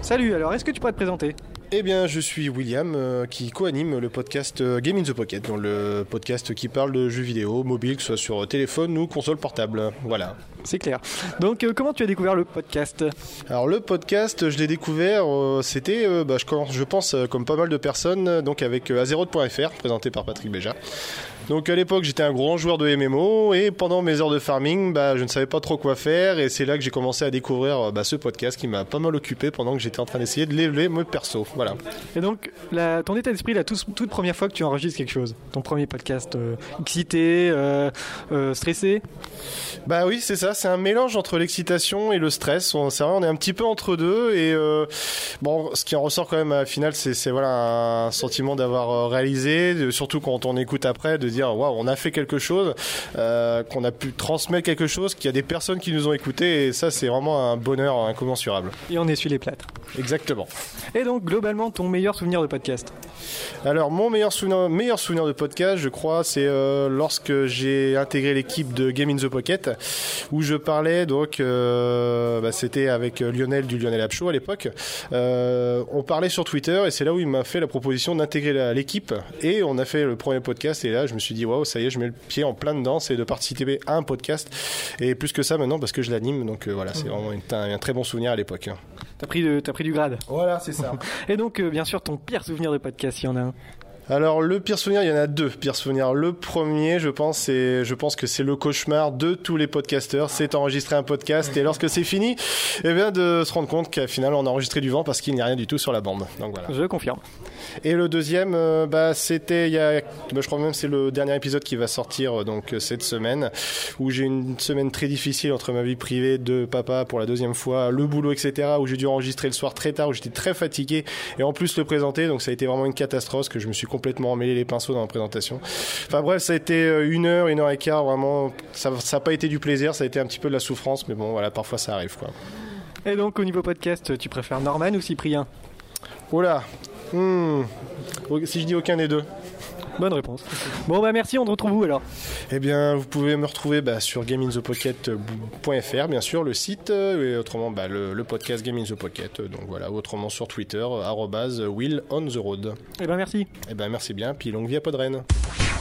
Salut, alors est-ce que tu pourrais te présenter ? Eh bien, je suis William, qui co-anime le podcast Game in the Pocket, donc le podcast qui parle de jeux vidéo mobiles, que ce soit sur téléphone ou console portable. Voilà. C'est clair. Donc, comment tu as découvert le podcast ? Alors, le podcast, je l'ai découvert, c'était, je pense, comme pas mal de personnes, donc avec Azeroth.fr, présenté par Patrick Béja. Donc à l'époque j'étais un grand joueur de MMO et pendant mes heures de farming je ne savais pas trop quoi faire et c'est là que j'ai commencé à découvrir ce podcast qui m'a pas mal occupé pendant que j'étais en train d'essayer de leveler mon perso. Voilà. Et donc ton état d'esprit la toute première fois que tu enregistres quelque chose, ton premier podcast, excité, stressé ? Bah oui c'est ça, c'est un mélange entre l'excitation et le stress, c'est vrai, on est un petit peu entre deux et ce qui en ressort quand même à la finale c'est voilà un sentiment d'avoir réalisé, surtout quand on écoute après, de dire waouh, on a fait quelque chose, qu'on a pu transmettre quelque chose, qu'il y a des personnes qui nous ont écoutés et ça c'est vraiment un bonheur incommensurable. Et on essuie les plâtres. Exactement. Et donc globalement ton meilleur souvenir de podcast ? Alors mon meilleur souvenir de podcast, je crois, c'est lorsque j'ai intégré l'équipe de Game in the Pocket, où je parlais donc, c'était avec Lionel du Lionel App Show à l'époque. On parlait sur Twitter et c'est là où il m'a fait la proposition d'intégrer l'équipe et on a fait le premier podcast et là je me suis dit waouh, ça y est, je mets le pied en plein dedans, c'est de participer à un podcast et plus que ça maintenant parce que je l'anime, donc voilà, c'est vraiment un très bon souvenir à l'époque. T'as pris du grade. Voilà, c'est ça. Et donc bien sûr ton pire souvenir de podcast, il y en a un. Alors le pire souvenir, il y en a deux pires souvenirs. Le premier, je pense que c'est le cauchemar de tous les podcasteurs, c'est enregistrer un podcast et lorsque c'est fini, de se rendre compte qu'à final on a enregistré du vent parce qu'il n'y a rien du tout sur la bande. Donc voilà. Je confirme. Et le deuxième, c'était je crois même que c'est le dernier épisode qui va sortir donc cette semaine, où j'ai une semaine très difficile entre ma vie privée de papa pour la deuxième fois, le boulot, etc., où j'ai dû enregistrer le soir très tard, où j'étais très fatigué et en plus le présenter, donc ça a été vraiment une catastrophe, que je me suis complètement emmêlé les pinceaux dans la présentation. Enfin bref, ça a été une heure et quart, vraiment, ça n'a pas été du plaisir, ça a été un petit peu de la souffrance, mais bon voilà, parfois ça arrive quoi. Et donc au niveau podcast, tu préfères Norman ou Cyprien ? Oh là, si je dis aucun des deux. Bonne réponse. Bon merci, on te retrouve où alors ? Eh bien, vous pouvez me retrouver sur gameinthepocket.fr, bien sûr, le site, et autrement le podcast Game in the Pocket, donc voilà, autrement sur Twitter, @WillOnTheRoad. Eh ben merci. Eh ben merci bien, puis longue vie à Podren.